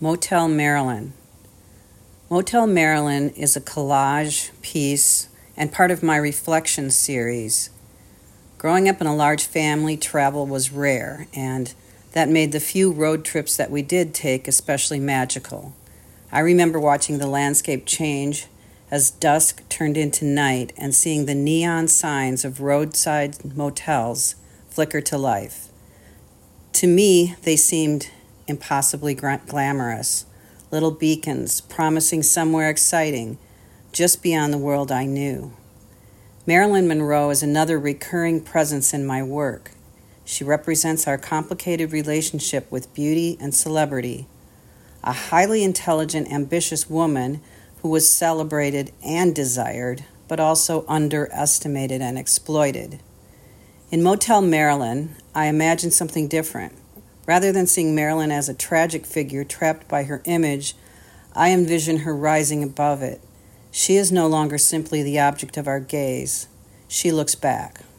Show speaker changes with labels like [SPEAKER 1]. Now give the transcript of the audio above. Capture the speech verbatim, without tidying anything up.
[SPEAKER 1] Motel Maryland. Motel Maryland is a collage piece and part of my reflection series. Growing up in a large family, travel was rare, and that made the few road trips that we did take especially magical. I remember watching the landscape change as dusk turned into night and seeing the neon signs of roadside motels flicker to life. To me, they seemed impossibly gra- glamorous, little beacons promising somewhere exciting just beyond the world I knew. Marilyn Monroe is another recurring presence in my work. She represents our complicated relationship with beauty and celebrity, a highly intelligent, ambitious woman who was celebrated and desired, but also underestimated and exploited. In Motel Maryland, I imagined something different. Rather than seeing Marilyn as a tragic figure trapped by her image, I envision her rising above it. She is no longer simply the object of our gaze. She looks back.